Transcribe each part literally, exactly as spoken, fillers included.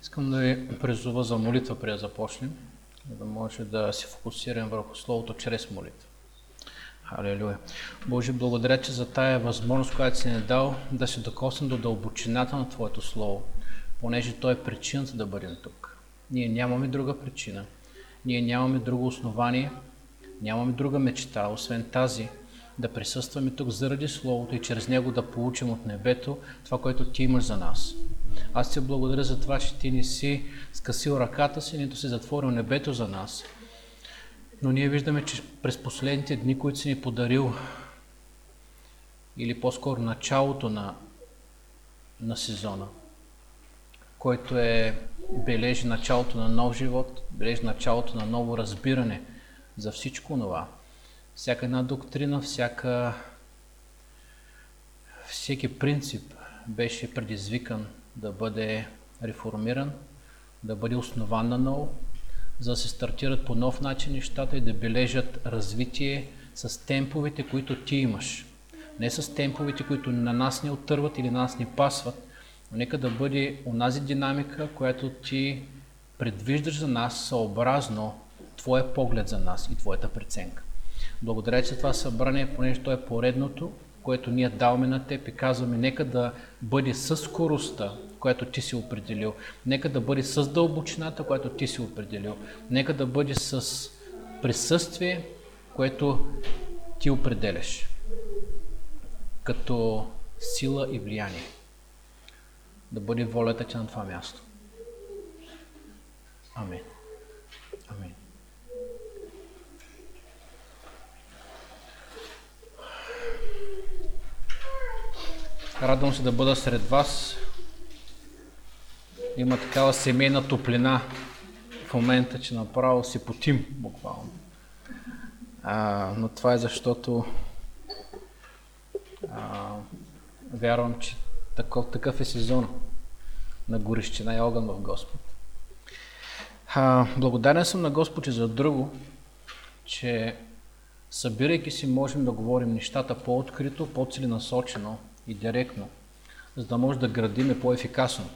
Искам да ви призова за молитва, преди да започнем, за да може да се фокусираме върху Словото чрез молитва. Халелуя! Боже, благодаря, че за тая възможност, която си ни дал, да се докоснем до дълбочината на Твоето Слово, понеже То е причината да бъдем тук. Ние нямаме друга причина, ние нямаме друго основание, нямаме друга мечта, освен тази, да присъстваме тук заради Словото и чрез него да получим от небето това, което Ти имаш за нас. Аз Ти благодаря за това, че Ти не си скъсил ръката си, нито си затворил небето за нас. Но ние виждаме, че през последните дни, които си ни подарил, или по-скоро началото на, на сезона, който е бележи началото на нов живот, бележи началото на ново разбиране за всичко това. Всяка една доктрина, всяка, всеки принцип беше предизвикан да бъде реформиран, да бъде основан на ново, за да се стартират по нов начин нещата и да бележат развитие с темповете, които Ти имаш. Не с темповете, които на нас не оттърват или на нас не пасват, но нека да бъде онази динамика, която Ти предвиждаш за нас съобразно Твоя поглед за нас и Твоята преценка. Благодаря за това събрание, понеже то е поредното, което ние даваме на Теб и казваме, нека да бъде със скоростта, която Ти си определил, нека да бъде с дълбочината, която Ти си определил, нека да бъде с присъствие, което Ти определяш, като сила и влияние. Да бъде волята Ти на това място. Амин. Амин. Радвам се да бъда сред вас. Има такава семейна топлина в момента, че направо се потим буквално. А, но това е защото а, вярвам, че такъв, такъв е сезон на горещина и огън в Господ. А, благодарен съм на Господ и за друго, че събирайки си можем да говорим нещата по-открито, по-целенасочено и директно, за да може да градиме по-ефикасно.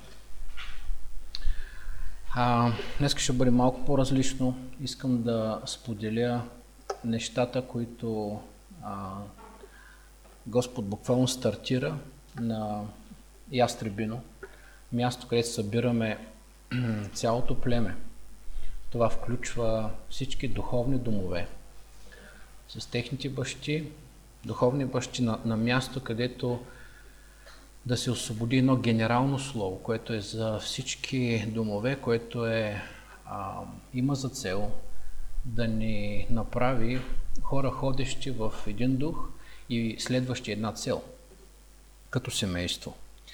А, днес ще бъде малко по-различно. Искам да споделя нещата, които а, Господ буквално стартира на Ястребино, място, където събираме цялото племе. Това включва всички духовни домове с техните бащи, духовни бащи на, на място, където да се освободи едно генерално слово, което е за всички домове, което е, а, има за цел да ни направи хора, ходещи в един дух и следващи една цел, като семейство.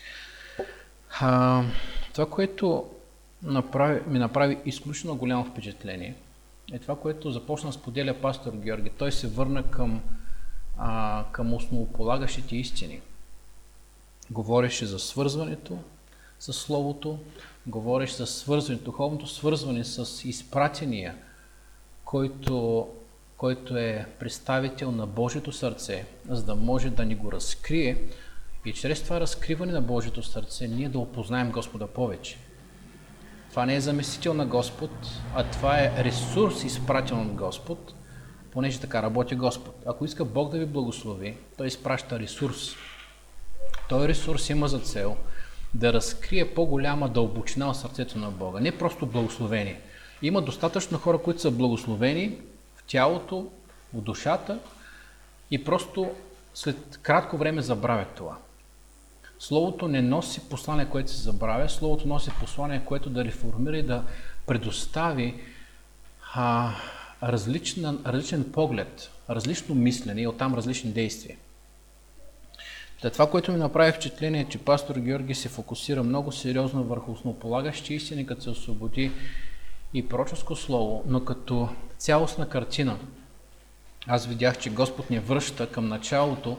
А, това, което направи, ми направи изключително голямо впечатление, е това, което започна да споделя пастор Георги. Той се върна към, а, към основополагащите истини. Говореше за свързването с Словото, говореше за свързването, духовното свързване с изпратения, който, който е представител на Божието сърце, за да може да ни го разкрие и чрез това разкриване на Божието сърце ние да опознаем Господа повече. Това не е заместител на Господ, а това е ресурс, изпратен от Господ, понеже така работи Господ. Ако иска Бог да ви благослови, Той изпраща ресурс. Той ресурс има за цел да разкрие по-голяма дълбочина в сърцето на Бога, не просто благословение. Има достатъчно хора, които са благословени в тялото, в душата и просто след кратко време забравят това. Словото не носи послание, което се забравя, Словото носи послание, което да реформира и да предостави а, различен, различен поглед, различно мислене и оттам различни действия. Това, което ми направи впечатление, е, че пастор Георги се фокусира много сериозно върху основополагащи истини, като се освободи и пророческо слово, но като цялостна картина. Аз видях, че Господ ни връща към началото,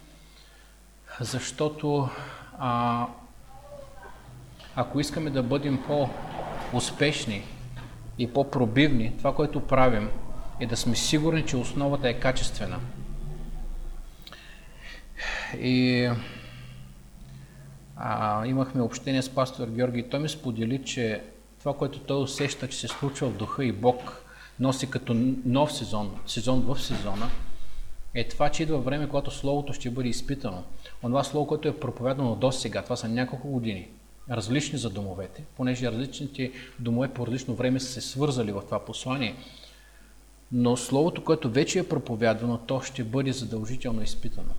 защото а, ако искаме да бъдем по-успешни и по-пробивни, това, което правим, е да сме сигурни, че основата е качествена. И а, имахме общение с пастор Георги и той ми сподели, че това, което той усеща, че се случва в духа и Бог носи като нов сезон, сезон в сезона, е това, че идва време, когато Словото ще бъде изпитано. Онова Слово, което е проповядано до сега, това са няколко години, различни за домовете, понеже различните домове по различно време са се свързали в това послание, но Словото, което вече е проповядвано, то ще бъде задължително изпитано.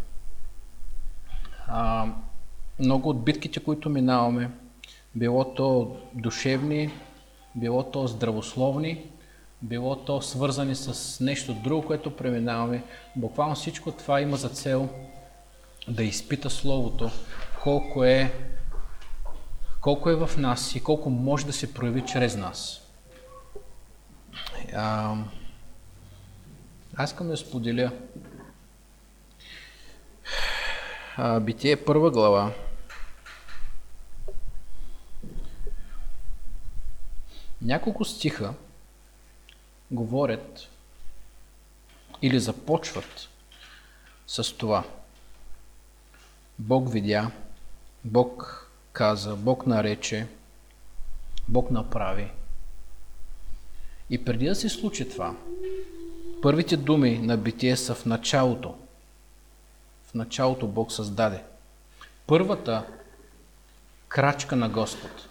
А, много от битките, които минаваме, било то душевни, било то здравословни, било то свързани с нещо друго, което преминаваме, буквално всичко това има за цел да изпита Словото, колко е, колко е в нас и колко може да се прояви чрез нас. А, аз искам да споделя а, Битие първа глава. Няколко стиха говорят или започват с това. Бог видя, Бог каза, Бог нарече, Бог направи. И преди да се случи това, първите думи на Битие са в началото. В началото Бог създаде. Първата крачка на Господ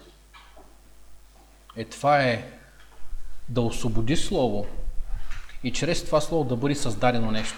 е това е да освободи Слово и чрез това Слово да бъде създадено нещо.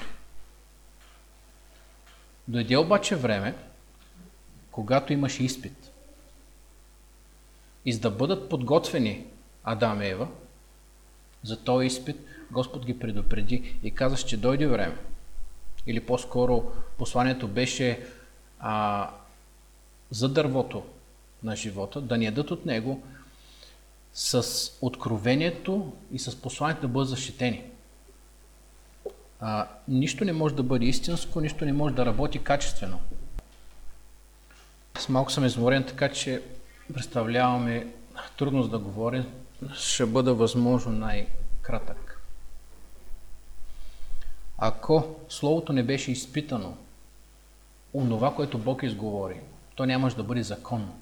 Дойде обаче време, когато имаше изпит. И за да бъдат подготвени Адам и Ева, за този изпит Господ ги предупреди и каза, че дойде време. Или по-скоро посланието беше а, за дървото на живота, да ни ядат от него, с откровението и с посланието да бъдат защитени. А, нищо не може да бъде истинско, нищо не може да работи качествено. Аз малко съм изморен, така че представляваме трудност да говоря. Ще бъда възможно най-кратък. Ако Словото не беше изпитано, онова, което Бог изговори, то нямаше да бъде законно.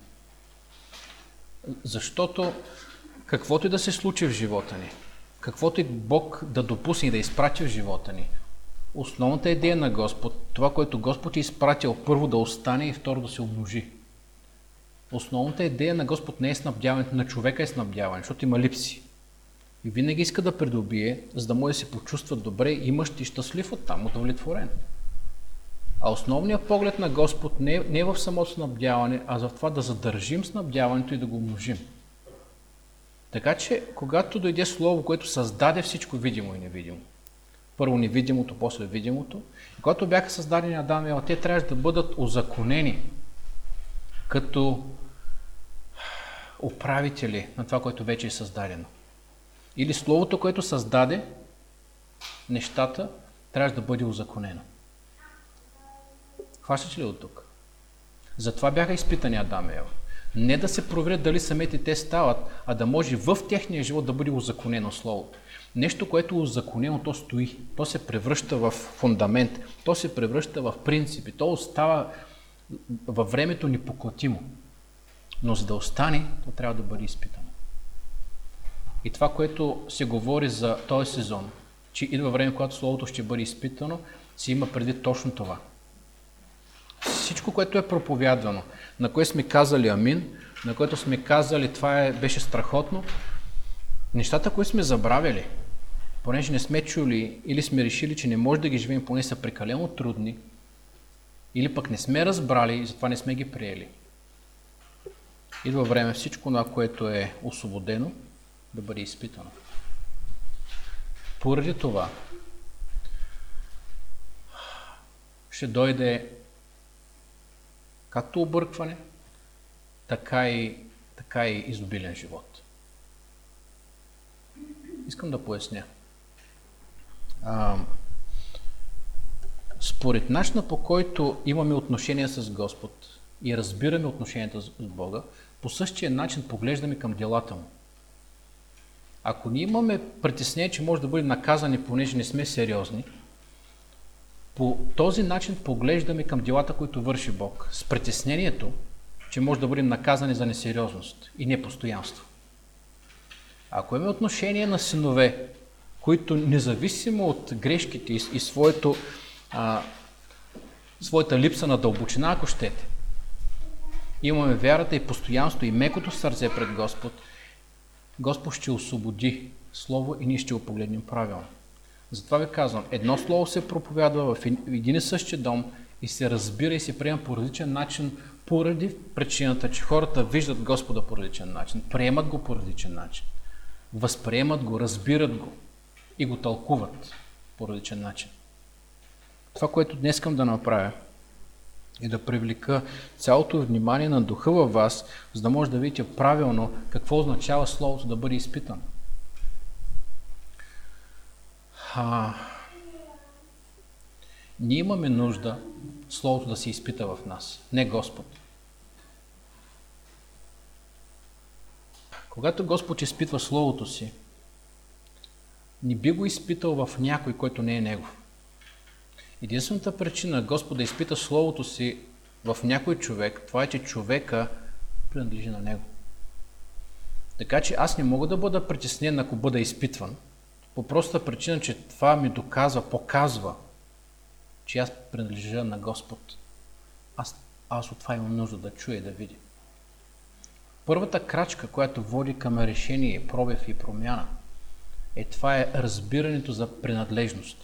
Защото каквото и да се случи в живота ни, каквото и Бог да допусне и да изпрати в живота ни, основната идея на Господ, това, което Господ е изпратил, първо да остане и второ да се умножи. Основната идея на Господ не е снабдяването, на човека е снабдяване, защото има липси. И винаги иска да придобие, за да може да се почувства добре, имащ и щастлив оттам, удовлетворен. А основният поглед на Господ не е, не е в самото снабдяване, а за това да задържим снабдяването и да го умножим. Така че, когато дойде Слово, което създаде всичко видимо и невидимо, първо невидимото, после видимото, и когато бяха създадени Адам и Ева, те трябваше да бъдат узаконени като управители на това, което вече е създадено. Или Словото, което създаде нещата, трябваше да бъде узаконено. Хващате ли от тук? Затова бяха изпитани Адам и Ева. Не да се проверят дали самите те стават, а да може в техния живот да бъде узаконено Словото. Нещо, което е узаконено, то стои. То се превръща в фундамент. То се превръща в принципи. То остава във времето непоклатимо. Но за да остане, то трябва да бъде изпитано. И това, което се говори за този сезон, че идва време, когато Словото ще бъде изпитано, се има преди точно това. Всичко, което е проповядвано, на което сме казали амин, на което сме казали това е, беше страхотно, нещата, които сме забравили, понеже не сме чули или сме решили, че не може да ги живеем, поне са прекалено трудни, или пък не сме разбрали и затова не сме ги приели. Идва време всичко, на което е освободено, да бъде изпитано. Поради това ще дойде както объркване, така и, така и изобилен живот. Искам да поясня. А, според начина, по който имаме отношения с Господ и разбираме отношенията с Бога, по същия начин поглеждаме към делата Му. Ако ние имаме притеснение, че може да бъдем наказани, понеже не сме сериозни, по този начин поглеждаме към делата, които върши Бог. С притеснението, че може да бъдем наказани за несериозност и непостоянство. Ако имаме отношение на синове, които независимо от грешките и, и своето, а, своята липса на дълбочина, ако щете, имаме вярата и постоянство и мекото сърце пред Господ, Господ ще освободи Слово и ние ще го погледнем правилно. Затова ви казвам, едно слово се проповядва в един и същи дом и се разбира и се приема по различен начин, поради причината, че хората виждат Господа по различен начин, приемат го по различен начин, възприемат го, разбират го и го тълкуват по различен начин. Това, което днес искам да направя, е да привлека цялото внимание на духа във вас, за да може да видите правилно какво означава Словото да бъде изпитано. А, ние имаме нужда Словото да се изпита в нас, не Господ. Когато Господ изпитва Словото си, не би го изпитал в някой, който не е Негов. Единствената причина Господ да изпита Словото си в някой човек, това е, че човека принадлежи на Него. Така че аз не мога да бъда притеснен, ако бъда изпитван, по простата причина, че това ми доказва, показва, че аз принадлежа на Господ. Аз, аз от това имам нужда да чуя и да видя. Първата крачка, която води към решение, пробив и промяна, е това е разбирането за принадлежност.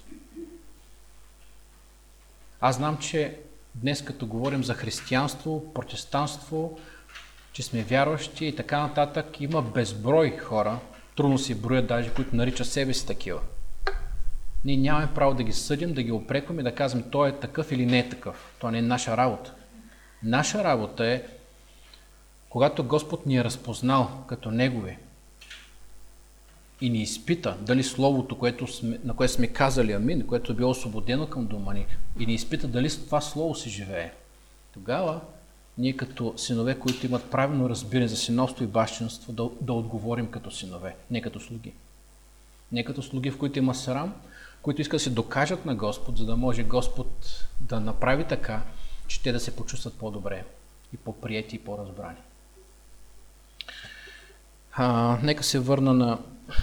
Аз знам, че днес като говорим за християнство, протестантство, че сме вярващи и така нататък, има безброй хора, трудно си броят даже, които наричат себе си такива. Ние нямаме право да ги съдим, да ги опрекваме и да казваме той е такъв или не е такъв. Това не е наша работа. Наша работа е, когато Господ ни е разпознал като Негови и ни изпита дали Словото, което сме, на което сме казали амин, което е било освободено към дома ни, и ни изпита дали с това Слово се живее, тогава ние като синове, които имат правилно разбиране за синовство и бащинство, да, да отговорим като синове, не като слуги. Не като слуги, в които има срам, които искат да се докажат на Господ, за да може Господ да направи така, че те да се почувстват по-добре и по-приети и по-разбрани. А, нека се върна на...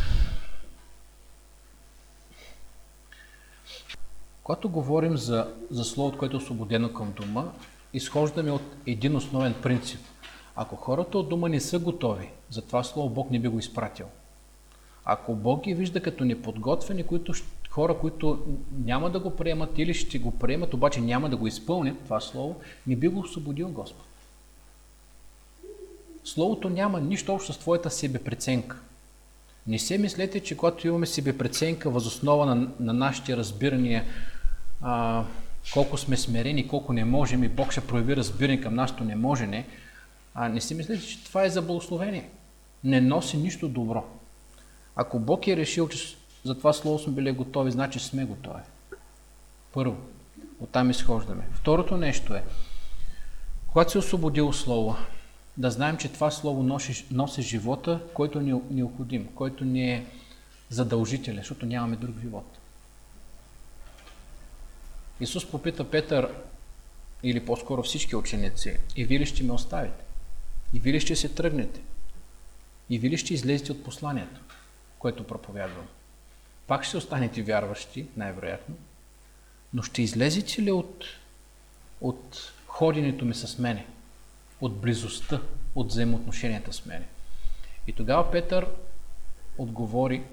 Когато говорим за, за Словото, което е освободено към дома, изхождаме от един основен принцип. Ако хората от дома не са готови, за това Слово Бог не би го изпратил. Ако Бог ги вижда като неподготвени, които, хора, които няма да го приемат или ще го приемат, обаче няма да го изпълнят, това Слово, не би го освободил Господ. Словото няма нищо общо с твоята себепреценка. Не се мислете, че когато имаме себепреценка въз основа на, на нашите разбирания, а, колко сме смирени, колко не можем и Бог ще прояви разбиране към нашето неможене, а не си мислете, че това е за благословение. Не носи нищо добро. Ако Бог е решил, че за това Слово сме били готови, значи сме готови. Първо, оттам изхождаме. Второто нещо е, когато се освободило Слово, да знаем, че това Слово носи, носи живота, който ни е необходим, който ни е задължителен, защото нямаме друг живот. Исус попита Петър, или по-скоро всички ученици, и вие ли ще ме оставите? И вие ли ще се тръгнете? И вие ли ще излезете от посланието, което проповядвам? Пак ще останете вярващи, най-вероятно, но ще излезете ли от, от ходенето ми с мене, от близостта, от взаимоотношенията с мене? И тогава Петър отговори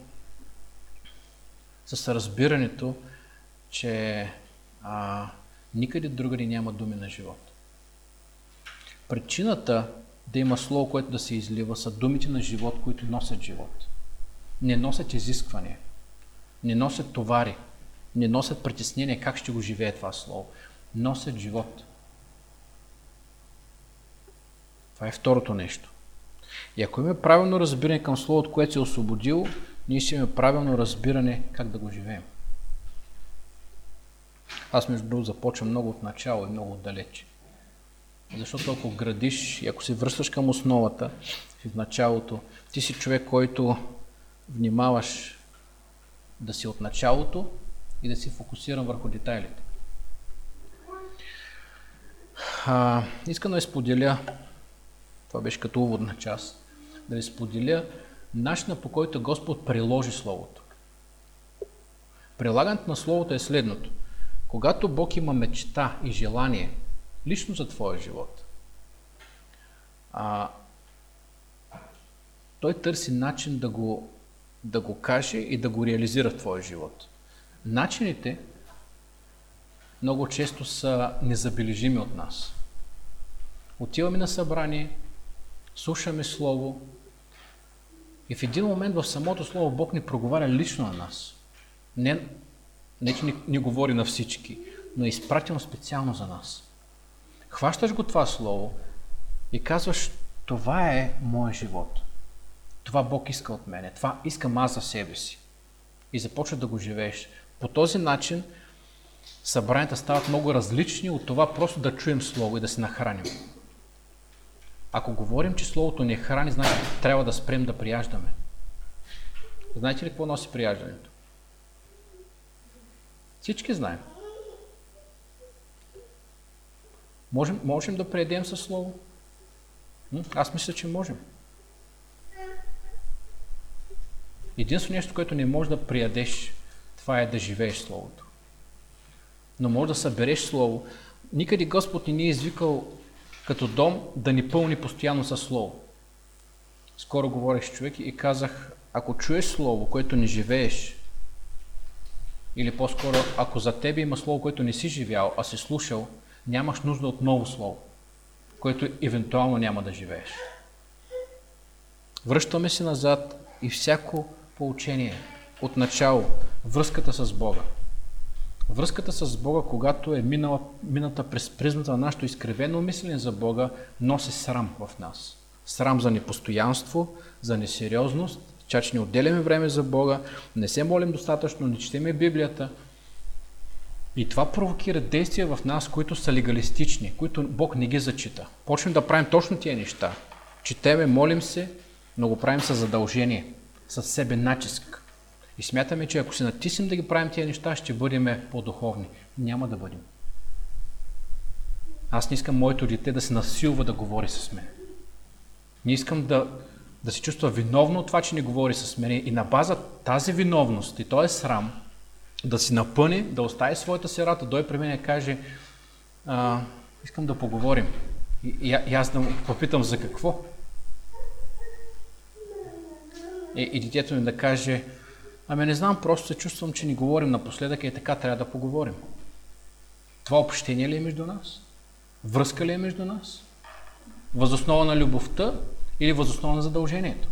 с разбирането, че а, никъде другаде няма думи на живот. Причината да има Слово, което да се излива, са думите на живот, които носят живот. Не носят изисквания, не носят товари, не носят притеснение как ще го живее това Слово. Носят живот. Това е второто нещо. И ако имаме правилно разбиране към Словото, което се е освободило, ние ще имаме правилно разбиране как да го живеем. Аз между другото започвам много от начало и много отдалече. Защото ако градиш и ако се връщаш към основата в началото, ти си човек, който внимаваш да си от началото и да си фокусиран върху детайлите. А, искам да споделя Това беше като уводна част. Да ви споделя начина, по който Господ приложи Словото. Прилагането на Словото е следното. Когато Бог има мечта и желание лично за твоя живот, а, Той търси начин да го, да го каже и да го реализира в твоя живот. Начините много често са незабележими от нас. Отиваме на събрание, слушаме Слово и в един момент в самото Слово Бог ни проговаря лично на нас. Не, не че ни, ни говори на всички, но е изпратено специално за нас. Хващаш го това Слово и казваш, това е моят живот. Това Бог иска от мене. Това искам аз за себе си. И започва да го живееш. По този начин събранията стават много различни от това просто да чуем Слово и да се нахраним. Ако говорим, че Словото не храни, значи трябва да спрем да прияждаме. Знаете ли какво носи прияждането? Всички знаем. Можем, можем да преядем със Слово? Аз мисля, че можем. Единствено нещо, което не можеш да приядеш, това е да живееш Словото. Но може да събереш Слово. Никъде Господ не ни е извикал като дом да ни пълни постоянно със Слово. Скоро говорих с човек и казах, ако чуеш Слово, което не живееш, или по-скоро, ако за тебе има Слово, което не си живял, а си слушал, нямаш нужда от ново Слово, което евентуално няма да живееш. Връщаме се назад и всяко поучение от начало, връзката с Бога. Връзката с Бога, когато е минала, мината през призмата на нашето изкривено мислене за Бога, носи срам в нас. Срам за непостоянство, за несериозност, че не отделяме време за Бога, не се молим достатъчно, не четеме Библията. И това провокира действия в нас, които са легалистични, които Бог не ги зачита. Почнем да правим точно тия неща. Четеме, молим се, но го правим със задължение, със себе натиск. И смятаме, че ако се натиснем да ги правим тия неща, ще бъдем по-духовни. Няма да бъдем. Аз не искам моето дете да се насилва да говори с мен. Не искам да, да се чувства виновно от това, че не говори с мен. И на база тази виновност и този срам, да си напъне, да остави своята сирата, дой при мен и каже, а, искам да поговорим. И, и, и аз да му попитам за какво. И, и детето ми да каже, ами не знам, просто се чувствам, че ни говорим напоследък и така трябва да поговорим. Това общение ли е между нас? Връзка ли е между нас? Възоснова на любовта или възоснова на задължението?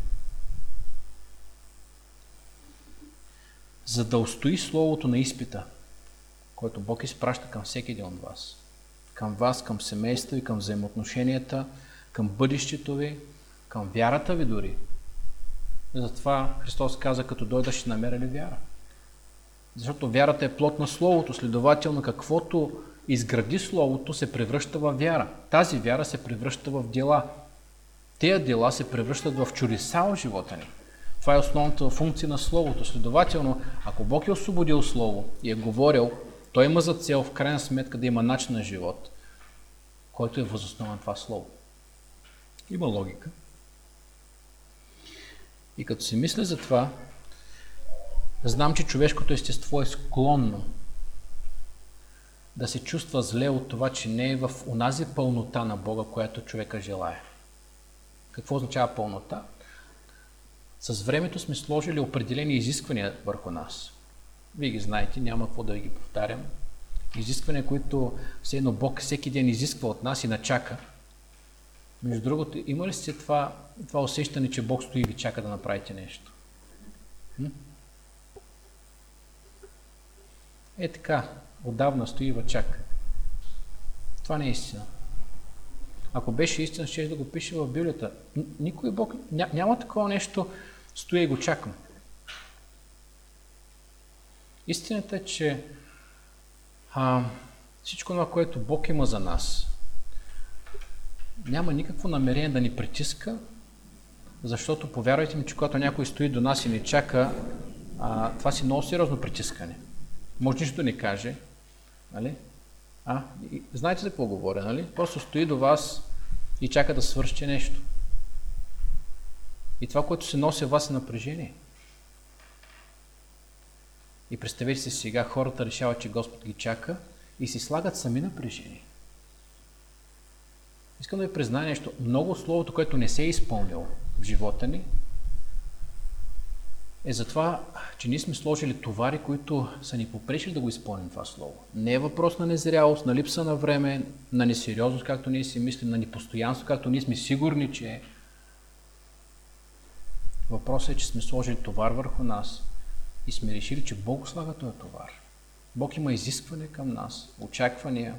За да устои Словото на изпита, който Бог изпраща към всеки един от вас, към вас, към семейство и към взаимоотношенията, към бъдещето ви, към вярата ви дори. Затова Христос каза, като дойда ще намеря ли вяра? Защото вярата е плод на Словото, следователно каквото изгради Словото се превръща в вяра. Тази вяра се превръща в дела. Тези дела се превръщат в чудеса в живота ни. Това е основната функция на Словото. Следователно, ако Бог е освободил Слово и е говорил, Той има за цел в крайна сметка да има начин на живот, който е въз основа на това Слово. Има логика. И като си мисля за това, знам, че човешкото естество е склонно да се чувства зле от това, че не е в онази пълнота на Бога, която човека желае. Какво означава пълнота? С времето сме сложили определени изисквания върху нас. Вие ги знаете, няма какво да ги повтарям. Изисквания, които все едно Бог всеки ден изисква от нас и начака. Между другото, има ли сте това, това усещане, че Бог стои и ви чака да направите нещо? М? Е така, отдавна стои и ви чака. Това не е истина. Ако беше истина, ще да го пише в Библията. Никой Бог, ня, няма такова нещо, стоя и го чакам. Истината е, че а, всичко това, което Бог има за нас, няма никакво намерение да ни притиска, защото повярвайте ми, че когато някой стои до нас и ни чака, а, това си много сериозно притискане. Може нищо да ни каже, нали? А, и, знаете за какво говоря, нали? Просто стои до вас и чака да свърши нещо. И това, което се носи в вас е напрежение. И представете си сега, хората решават, че Господ ги чака и си слагат сами напрежение. Искам да ви призная нещо. Много от Словото, което не се е изпълнило в живота ни, е за това, че ние сме сложили товари, които са ни попречили да го изпълним това Слово. Не е въпрос на незрялост, на липса на време, на несериозност, както ние си мислим, на непостоянство, както ние сме сигурни, че е. Въпросът е, че сме сложили товар върху нас и сме решили, че Бог слага този товар. Бог има изискване към нас, очаквания.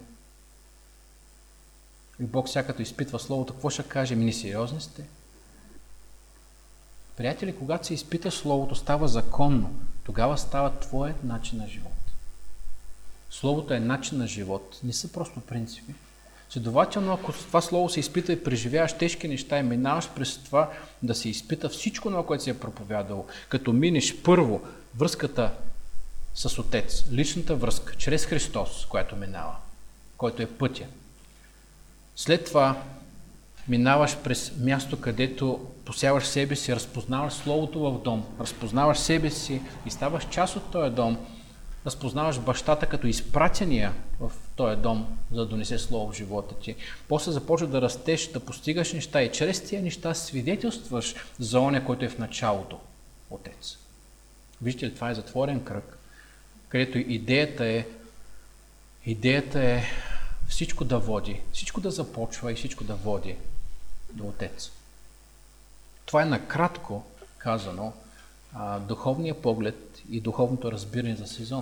И Бог сега като изпитва Словото, какво ще каже? Ми несериозни сте? Приятели, когато се изпита Словото, става законно. Тогава става твоят начин на живот. Словото е начин на живот, не са просто принципи. Следователно, ако това Слово се изпита и преживяваш тежки неща и минаваш през това да се изпита всичко това, което си е проповядало, като минеш първо връзката с Отец, личната връзка, чрез Христос, която минава, който е пътя. След това минаваш през място, където посяваш себе си, разпознаваш Словото в дом, разпознаваш себе си и ставаш част от този дом, разпознаваш бащата като изпратения в този дом, за да донесе Слово в живота ти. После започва да растеш, да постигаш неща и чрез тия неща свидетелстваш за оня, който е в началото, Отец. Вижте ли, това е затворен кръг, където идеята е, идеята е всичко да води, всичко да започва и всичко да води до Отец. Това е накратко казано а, духовния поглед и духовното разбиране за сезона.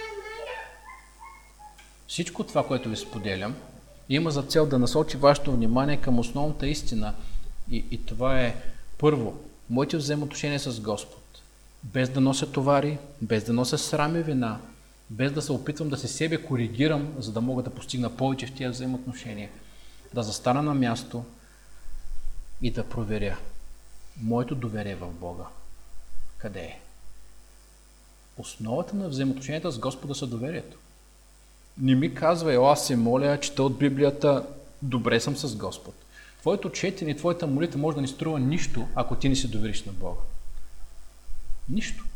Всичко това, което ви споделям, има за цел да насочи вашето внимание към основната истина и, и това е първо, моите взаимоотношения с Господ, без да нося товари, без да нося срам и вина, без да се опитвам да се себе коригирам, за да мога да постигна повече в тези взаимоотношения, да застана на място и да проверя моето доверие в Бога. Къде е? Основата на взаимоотношенията с Господа са доверието. Не ми казва, ела аз се моля, чета от Библията, добре съм с Господ. Твоето четене и твоята молитва може да не струва нищо, ако ти не се довериш на Бога. Нищо.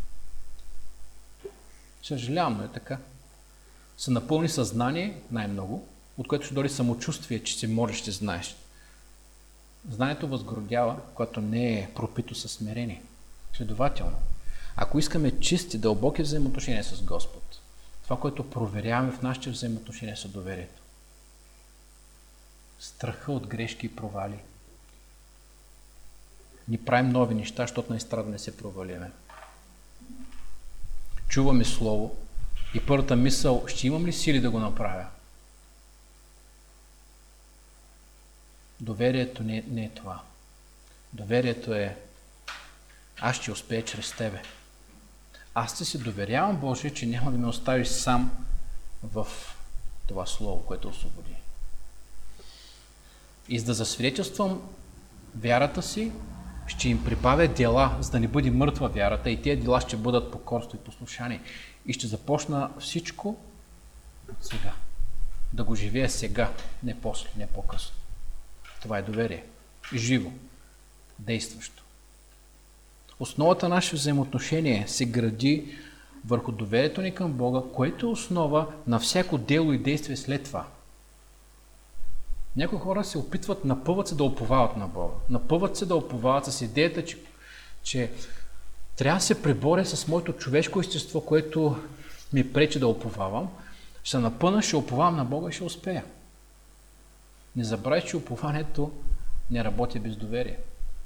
Съжалявам, но е така. Са напълни съзнание, най-много, от което ще дойде самочувствие, че се можеш, ще знаеш. Знанието възгордява, когато не е пропито със смирение. Следователно, ако искаме чисти, дълбоки взаимоотношения с Господ, това, което проверяваме в нашите взаимоотношения са доверието. Страха от грешки и провали. Ни правим нови неща, защото наистина да не се провалиме. Чуваме Слово и първата мисъл, ще имам ли сили да го направя? Доверието не, не е това. Доверието е, аз ще успея чрез Тебе. Аз ще се доверявам, Боже, че няма да ме оставиш сам в това Слово, което освободи. И за да засвидетелствам вярата си, ще им прибавя дела, за да не бъде мъртва вярата и тези дела ще бъдат покорство и послушание. И ще започна всичко от сега. Да го живея сега, не после, не по-късно. Това е доверие. Живо, действащо. Основата на наше взаимоотношение се гради върху доверието ни към Бога, което е основа на всяко дело и действие след това. Някои хора се опитват, напъват се да уповават на Бога. Напъват се да уповават с идеята, че, че трябва да се преборя с моето човешко естество, което ми пречи да уповавам. Ще се напъна, ще уповавам на Бога и ще успея. Не забравяй, че упованието не работи без доверие.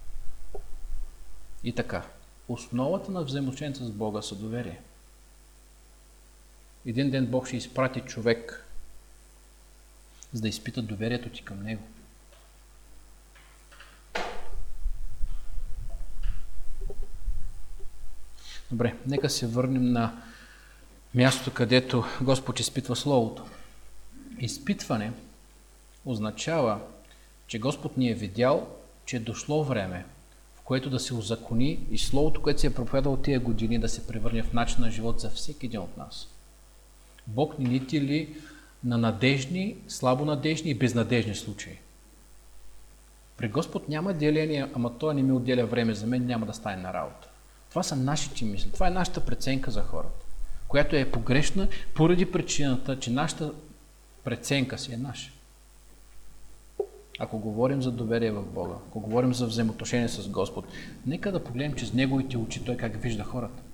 И така, основата на взаимоотношенията с Бога са доверие. Един ден Бог ще изпрати човек, за да изпита доверието ти към Него. Добре, нека се върнем на мястото, където Господ изпитва Словото. Изпитване означава, че Господ ни е видял, че е дошло време, в което да се узакони и Словото, което се е проповядало тия години, да се превърне в начин на живот за всеки един от нас. Бог ни нити ли на надежни, слабонадежни и безнадежни случаи. При Господ няма деление, ама той не ми отделя време за мен, няма да стане на работа. Това са нашите мисли, това е нашата преценка за хората, която е погрешна поради причината, че нашата преценка си е наша. Ако говорим за доверие в Бога, ако говорим за взаимоотношение с Господ, нека да погледнем чрез Неговите очи Той как вижда хората.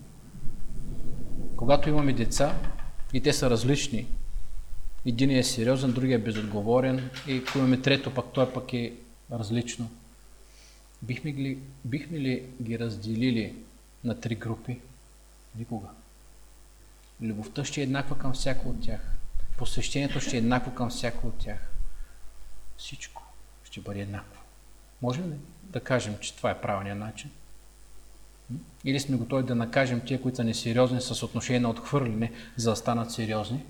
Когато имаме деца и те са различни, един е сериозен, другия е безотговорен и ако имаме трето, пък той пък е различно. Бихме ли, бихме ли ги разделили на три групи? Никога. Любовта ще е еднаква към всяко от тях. Посвещението ще е еднакво към всяко от тях. Всичко ще бъде еднакво. Можем ли да кажем, че това е правилният начин? Или сме готови да накажем тия, които са несериозни с отношение на отхвърляне, за да станат сериозни?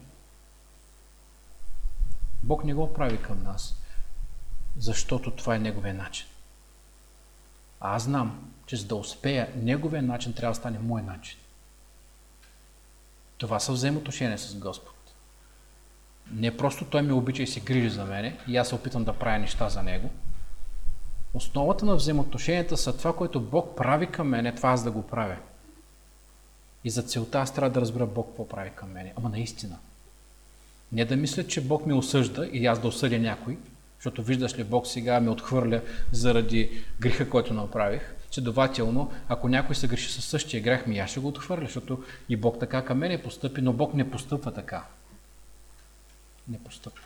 Бог не го прави към нас, защото това е Неговия начин. А аз знам, че за да успея Неговия начин, трябва да стане мой начин. Това са взаимоотношения с Господ. Не просто Той ме обича и се грижи за мене и аз се опитам да правя неща за Него. Основата на взаимоотношенията са това, което Бог прави към мене, това аз да го правя. И за целта аз трябва да разбера Бог какво прави към мене. Ама наистина. Не да мисля, че Бог ме осъжда и аз да осъдя някой, защото виждаш ли, Бог сега ме отхвърля заради греха, който направих. Следователно, ако някой се греши със същия грех, ми аз ще го отхвърля, защото и Бог така към мене постъпи, но Бог не постъпва така. Не постъпва.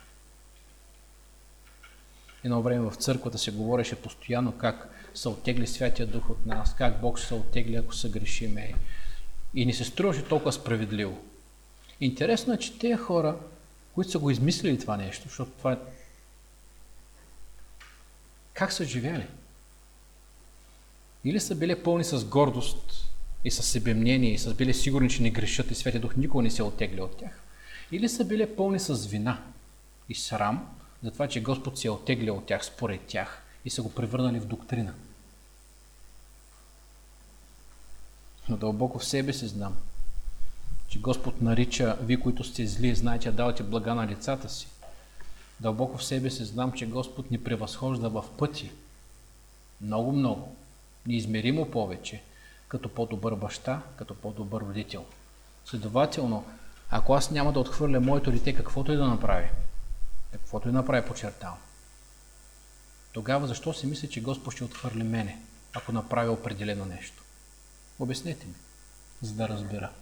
Едно време в църквата се говореше постоянно как се оттегли Святия Дух от нас, как Бог се оттегли, ако се грешиме. И ни се струваше толкова справедливо. Интересно е, че тези хора, които са го измислили това нещо, защото това е... Как са живели? Или са били пълни с гордост и с себемнение, и са били сигурни, че не грешат и Святия Дух никога не се оттегли от тях. Или са били пълни с вина и срам, за това, че Господ се е оттеглил от тях според тях и са го превърнали в доктрина. Но дълбоко в себе си знам, че Господ нарича, вие, които сте зли, знаете, давате блага на лицата си. Дълбоко в себе си знам, че Господ ни превъзхожда в пъти. Много-много. Неизмеримо повече. Като по-добър баща, като по-добър родител. Следователно, ако аз няма да отхвърля моето дете, каквото и да направи, каквото и да направи, подчертавам, тогава защо си мисля, че Господ ще отхвърли мене, ако направи определено нещо? Обяснете ми, за да разбера.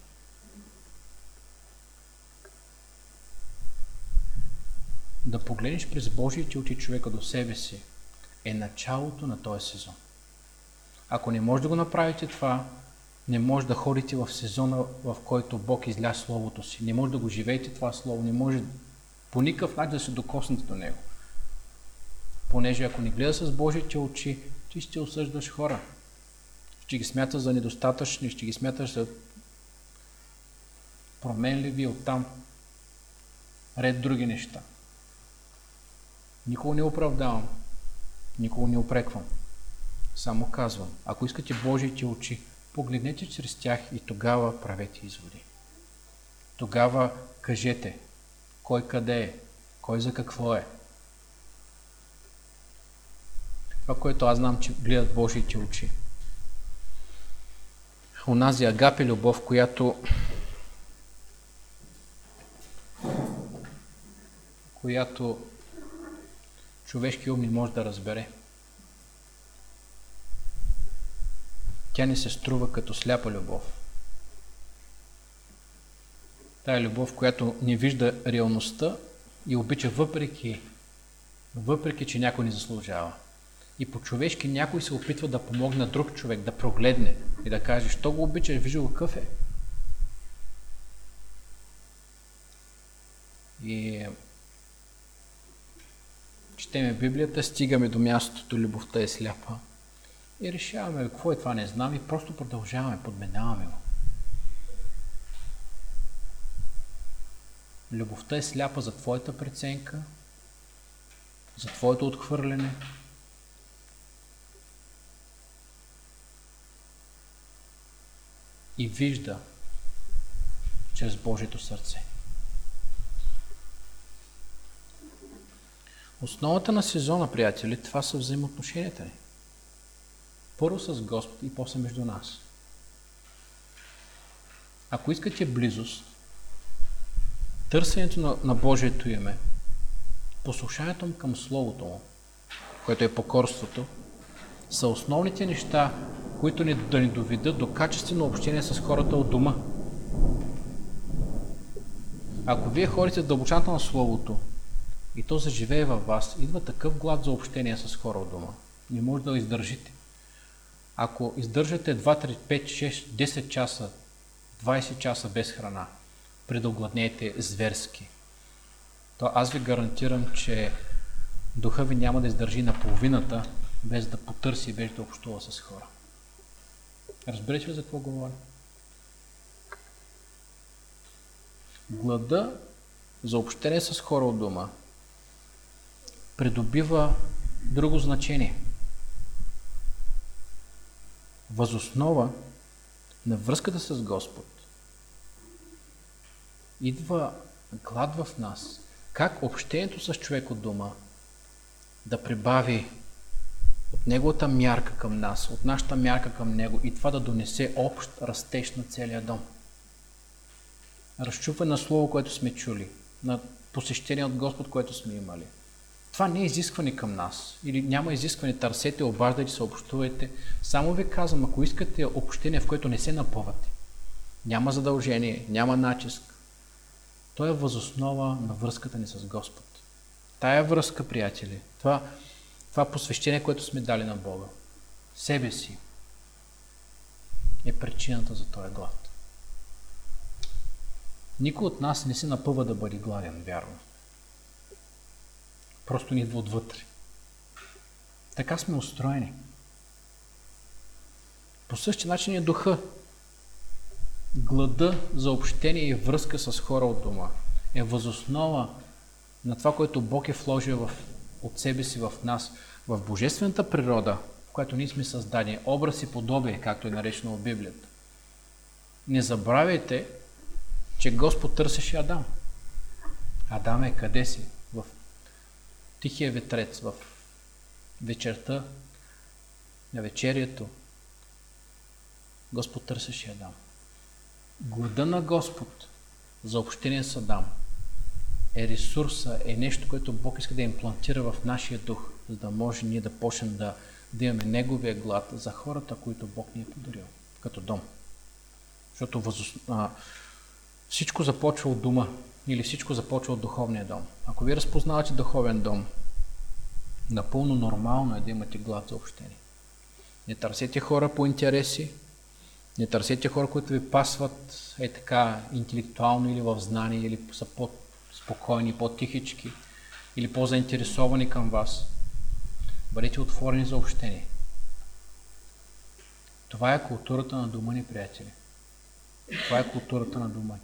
Да погледнеш през Божиите очи човека до себе си е началото на този сезон. Ако не може да го направите това, не може да ходите в сезона, в който Бог изля Словото си. Не може да го живеете това Слово, не може по никакъв начин да се докоснете до него. Понеже ако не гледа с Божиите очи, ти ще осъждаш хора. Ще ги смяташ за недостатъчни, ще ги смяташ за променливи оттам. Ред други неща. Никога не оправдавам, никога не упреквам. Само казвам, ако искате Божиите очи, погледнете чрез тях и тогава правете изводи. Тогава кажете кой къде е, кой за какво е. Това, което аз знам, че гледат Божиите очи. Онази агапе любов, която която човешки ум не може да разбере. Тя не се струва като сляпа любов. Тая любов, която не вижда реалността и обича въпреки, въпреки, че някой не заслужава. И по-човешки някой се опитва да помогне на друг човек, да прогледне и да каже, що го обичаш, вижда го какъв е. И четеме Библията, стигаме до мястото, любовта е сляпа. И решаваме какво е това, не знам и просто продължаваме, подменяваме го. Любовта е сляпа за твоята преценка, за твоето отхвърляне. И вижда чрез Божието сърце. Основата на сезона, приятели, това са взаимоотношенията ни. Първо с Господ и после между нас. Ако искате близост, търсенето на, на Божието име, послушанието му към Словото му, което е покорството, са основните неща, които ни, да ни доведат до качествено общение с хората от дома. Ако вие ходите в дълбочината на Словото и то заживее във вас, идва такъв глад за общение с хора от дома. Не може да го издържите. Ако издържате два, три, пет, шест, десет часа, двайсет часа без храна, преди да огладнеете зверски, то аз ви гарантирам, че духа ви няма да издържи на половината, без да потърси и без да общува с хора. Разберете ли за какво говоря? Глада за общение с хора от дома придобива друго значение. Възоснова на връзката с Господ идва глад в нас. Как общението с човек от дома да прибави от неговата мярка към нас, от нашата мярка към него и това да донесе общ растеж на целия дом. Разчупване на слово, което сме чули, на посещение от Господ, което сме имали. Това не е изискване към нас. Или няма изискване, търсете, обаждайте се, общувайте. Само ви казвам, ако искате общение, в което не се напъвате, няма задължение, няма натиск, то е възоснова на връзката ни с Господ. Тая връзка, приятели, това, това посвещение, което сме дали на Бога, себе си, е причината за този глад. Никой от нас не се напъва да бъде гладен, вярно. Просто ни идва отвътре. Така сме устроени. По същия начин е духа. Глада за общение и връзка с хора от дома е възоснова на това, което Бог е вложил в, от себе си в нас, в божествената природа, в която ние сме създадени, образ и подобие, както е наречено в Библията. Не забравяйте, че Господ търсеше Адам. Адам е къде си? В тихия ветрец, в вечерта, на вечерието. Господ търсеше Адам. Глада на Господ за общение с Адам е ресурса, е нещо, което Бог иска да имплантира в нашия дух, за да може ние да почнем да, да имаме Неговия глад за хората, които Бог ни е подарил, като дом. Защото възос... а, всичко започва от дома или всичко започва от духовния дом. Ако вие разпознавате духовен дом, напълно нормално е да имате глад за общение. Не търсете хора по интереси, не търсете хора, които ви пасват е така интелектуално или в знание, или са по-спокойни, по-тихички, или по-заинтересовани към вас. Бъдете отворени за общение. Това е културата на дома ни, приятели. Това е културата на дома ни.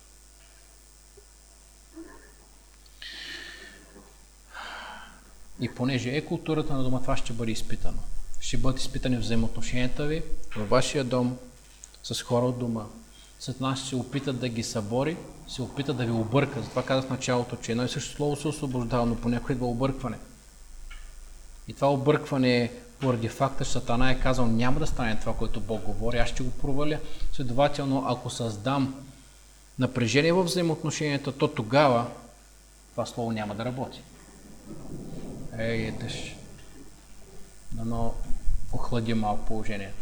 И понеже е културата на дома, това ще бъде изпитано. Ще бъдат изпитани взаимоотношенията ви във вашия дом, с хора от дома. След нас ще се опитат да ги събори, се опитат да ви обърка. Затова казах в началото, че едно и също слово се освобождава, но понякога идва объркване. И това объркване е поради факта, че Сатана е казал, няма да стане това, което Бог говори, аз ще го проваля. Следователно, ако създам напрежение в взаимоотношенията, то тогава това слово няма да работи. Ей, етъж. Дано охлади малко положението.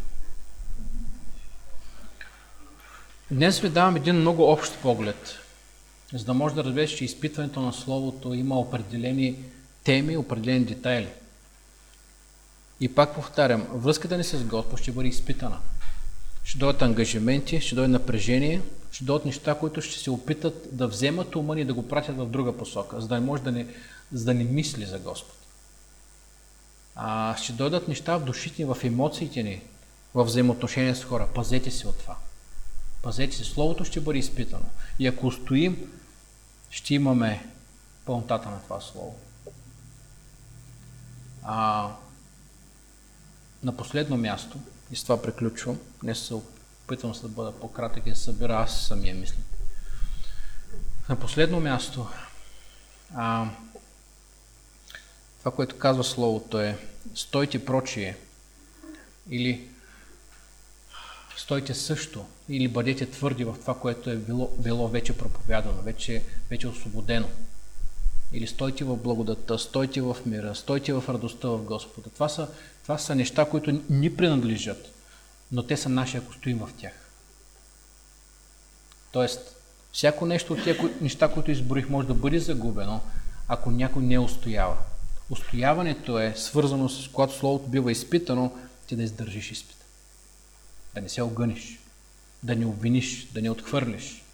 Днес ви давам един много общ поглед, за да може да разбереш, че изпитването на Словото има определени теми, определени детайли. И пак повтарям, връзката ни с Господ ще бъде изпитана. Ще дойдат ангажименти, ще дойде напрежение, ще дойдат неща, които ще се опитат да вземат ума ни и да го пратят в друга посока, за да не може да не, за да не мисли за Господ. А, ще дойдат неща в душите ни, в емоциите ни, в взаимоотношения с хора. Пазете се от това. Пазете се. Словото ще бъде изпитано. И ако устоим, ще имаме пълнотата на това слово. А, на последно място, и с това приключвам, днес се опитвам се да бъда по-кратък и да събира аз самия мисли. На последно място, а, Това, което казва Словото е стойте прочие, или стойте също, или бъдете твърди в това, което е било, било вече проповядано, вече, вече освободено. Или стойте в благодата, стойте в мира, стойте в радостта в Господа. Това са, това са неща, които ни принадлежат, но те са наши, ако стоим в тях. Тоест, всяко нещо от тези неща, които изборих, може да бъде загубено, ако някой не устоява. Устояването е свързано с когато Словото бива изпитано, ти да издържиш изпита. Да не се огъниш, да не обвиниш, да не отхвърлиш.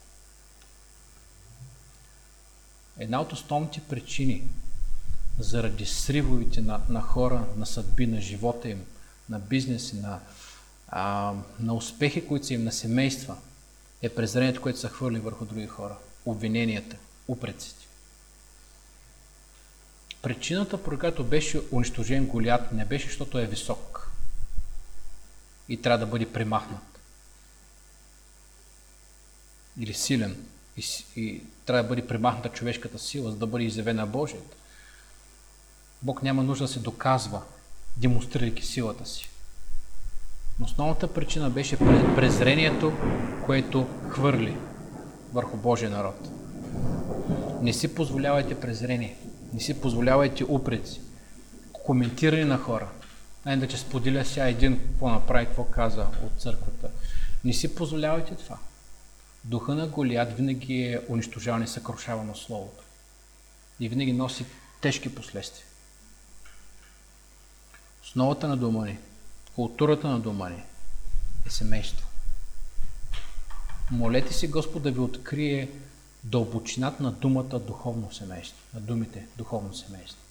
Една от основните причини заради сривовете на, на хора, на съдби, на живота им, на бизнеси, на, а, на успехи, които са им, на семейства, е презрението, което са хвърли върху други хора. Обвиненията, упреците. Причината, по която беше унищожен Голиат, не беше, защото е висок и трябва да бъде премахнат. Или силен. И, и трябва да бъде премахната човешката сила, за да бъде изявена Божията. Бог няма нужда да се доказва, демонстрирайки силата си. Но основната причина беше презрението, което хвърли върху Божия народ. Не си позволявайте презрение, не си позволявайте упреци, коментиране на хора. Най-да че споделя сега един какво направи, какво каза от църквата. Не си позволявайте това. Духа на Голиат винаги е унищожаван и съкрушаван от Словото. И винаги носи тежки последствия. Основата на дома ни, културата на дома ни е семейство. Молете си Господ да ви открие дълбочината на думата духовно семейство, на думите духовно семейство.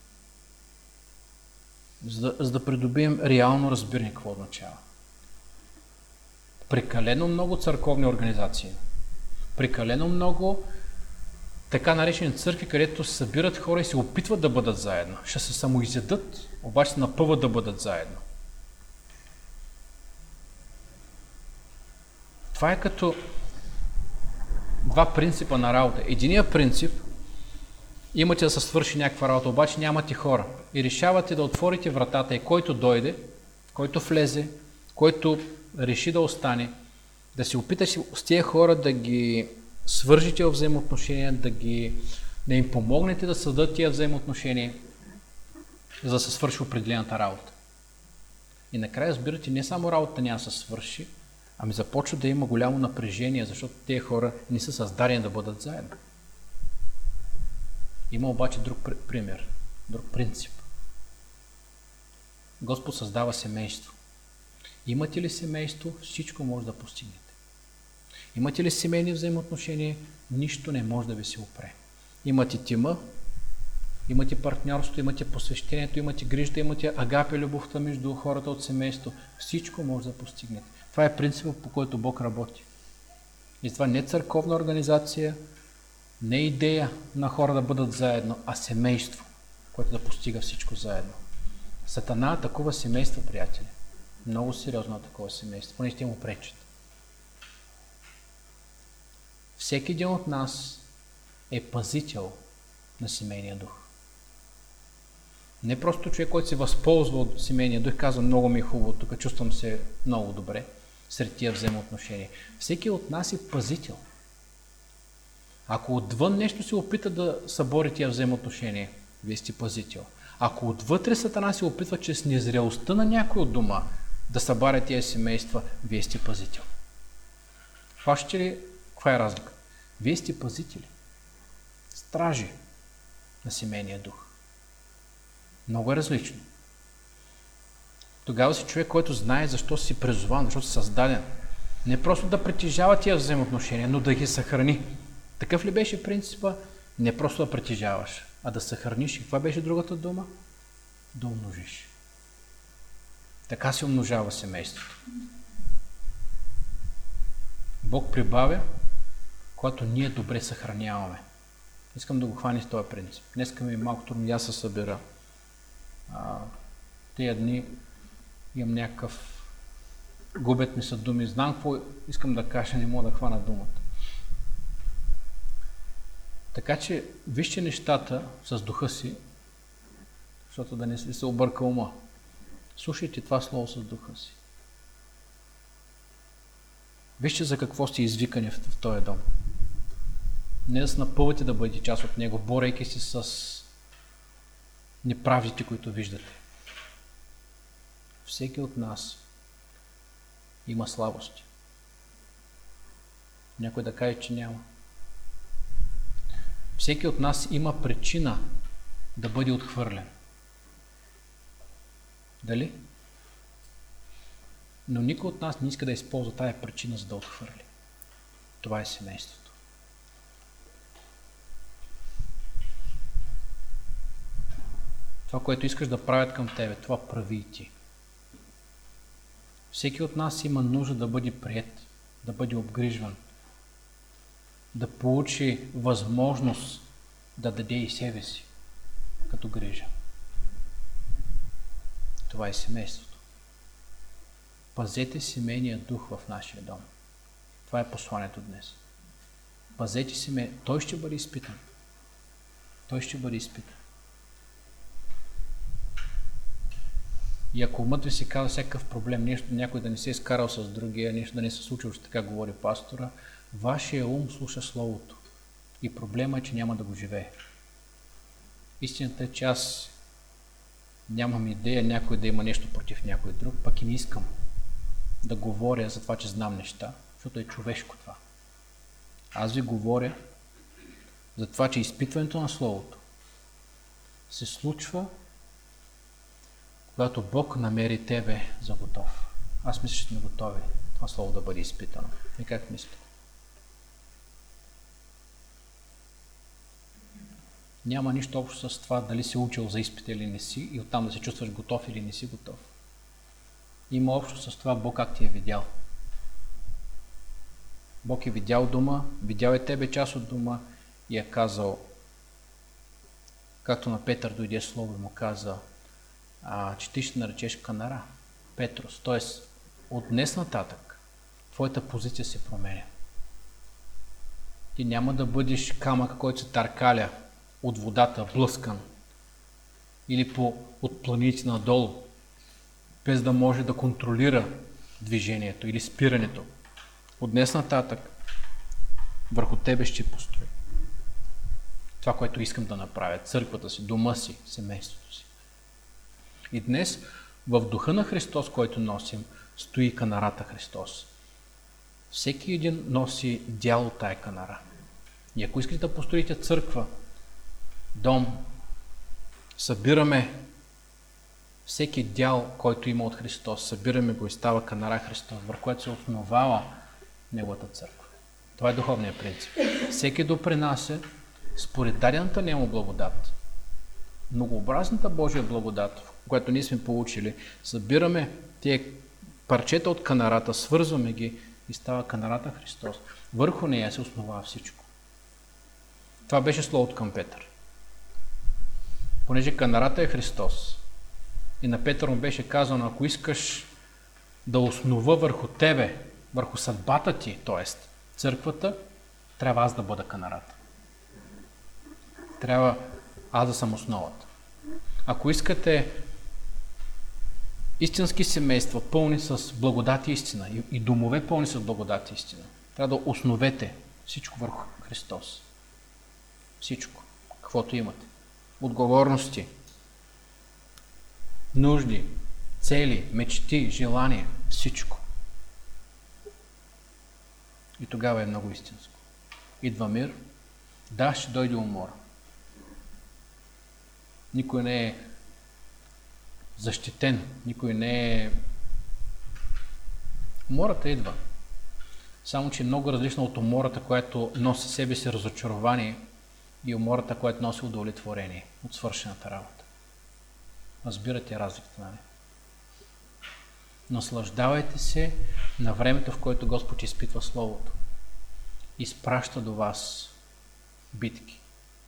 За да, за да придобием реално разбиране какво означава. Прекалено много църковни организации, прекалено много така наречени църкви, където се събират хора и се опитват да бъдат заедно. Ще се самоизядат, обаче се напъват да бъдат заедно. Това е като два принципа на работа. Единият принцип, имате да се свърши някаква работа, обаче нямате хора. И решавате да отворите вратата и който дойде, който влезе, който реши да остане, да се опиташ с тия хора да ги свържите в взаимоотношения, да, ги, да им помогнете да създадат тия взаимоотношения, за да се свърши определената работа. И накрая разбирате, не само работата няма да се свърши, ами започва да има голямо напрежение, защото тези хора не са създадени да бъдат заедно. Има обаче друг пример, друг принцип. Господ създава семейство. Имате ли семейство, всичко може да постигнете. Имате ли семейни взаимоотношения, нищо не може да ви се опре. Имате тима, имате партньорство, имате посвещението, имате грижата, имате агапе, любовта между хората от семейство. Всичко може да постигнете. Това е принципът, по който Бог работи. И това не е църковна организация, не е идея на хора да бъдат заедно, а семейство, което да постига всичко заедно. Сатана атакува семейство, приятели. Много сериозно такова семейство, поне ще му пречат. Всеки един от нас е пазител на семейния дух. Не просто човек, който се възползва от семейния дух, казва много ми е хубаво, тук чувствам се много добре сред тия взаимоотношения. Всеки от нас е пазител. Ако отвън нещо се опита да събори тия взаимоотношения, вие сте пазител. Ако отвътре Сатана се опитва чрез незрелостта на някой от дома да събаря тия семейства, вие сте пазител. Хващате ли каква е разлика? Вие сте пазители, стражи на семейния дух. Много е различно. Тогава си човек, който знае защо си призован, защото си създаден. Не просто да притежава тия взаимоотношения, но да ги съхрани. Такъв ли беше принципа? Не просто да притежаваш, а да съхраниш. И каква беше другата дума? Да умножиш. Така се умножава семейството. Бог прибавя, когато ние добре съхраняваме. Искам да го хвани с този принцип. Днеска ми е малко трудно, аз се събира. А, тия дни имам някакъв... Губят ми са думи. Знам какво искам да кажа, не мога да хвана думата. Така че, вижте нещата с духа си защото да не си се обърка ума. Слушайте това слово с духа си. Вижте за какво сте извикани в, в този дом. Не да се напъвате да бъдете част от него, борейки се с неправдите, които виждате. Всеки от нас има слабости. Някой да каже, че няма. Всеки от нас има причина да бъде отхвърлен. Дали? Но никой от нас не иска да използва тая причина, за да отхвърли. Това е семейството. Това, което искаш да правят към тебе, това прави и ти. Всеки от нас има нужда да бъде приет, да бъде обгрижван, да получи възможност да даде и себе си, като грижа. Това е семейството. Пазете семейния дух в нашия дом. Това е посланието днес. Пазете семейния. Той ще бъде изпитан. Той ще бъде изпитан. И ако умът ви си казва всякакъв проблем, нещо, някой да не се е изкарал с другия, нещо да не се случило, че така говори пастора, вашия ум слуша Словото. И проблема е, че няма да го живее. Истината е, че аз нямам идея някой да има нещо против някой друг, пък и не искам да говоря за това, че знам неща, защото е човешко това. Аз ви говоря за това, че изпитването на Словото се случва, когато Бог намери тебе за готов. Аз мисля, че сме готови това Слово да бъде изпитано. И как мислите? Няма нищо общо с това дали си учил за изпит или не си и оттам да се чувстваш готов или не си готов. Има общо с това Бог как ти е видял. Бог е видял дума, видял е тебе част от дума и е казал, както на Петър дойде слово и му каза, а, че ти ще наречеш канара, Петрос. Т.е. от днес нататък твоята позиция се променя. Ти няма да бъдеш камък, който се търкаля от водата, блъскан, или по, от планините надолу, без да може да контролира движението или спирането. От днес нататък върху тебе ще построи това, което искам да направя, църквата си, дома си, семейството си. И днес в духа на Христос, който носим, стои канарата Христос. Всеки един носи дял от тая канара. И ако искате да построите църква, дом, събираме всеки дял, който има от Христос, събираме го и става канара Христос, върху което се основава Неговата църква. Това е духовният принцип. Всеки допринася според дадената нему благодат, многообразната Божия благодат, която ние сме получили, събираме тия парчета от канарата, свързваме ги и става канарата Христос. Върху нея се основава всичко. Това беше словото към Петър. Понеже канарата е Христос и на Петър му беше казано, ако искаш да основа върху тебе, върху съдбата ти, т.е. църквата, трябва аз да бъда канарата. Трябва аз да съм основата. Ако искате истински семейства, пълни с благодат и истина, и домове пълни с благодат и истина, трябва да основете всичко върху Христос. Всичко, каквото имате. Отговорности, нужди, цели, мечти, желания, всичко. И тогава е много истинско. Идва мир, да, ще дойде умора. Никой не е защитен, никой не е... Умората идва. Само, че е много различна от умората, която носи себе си разочарование и умората, която носи удовлетворение от свършената работа. Разбирате разликата, нали? Наслаждавайте се на времето, в което Господ изпитва Словото. Изпраща до вас битки.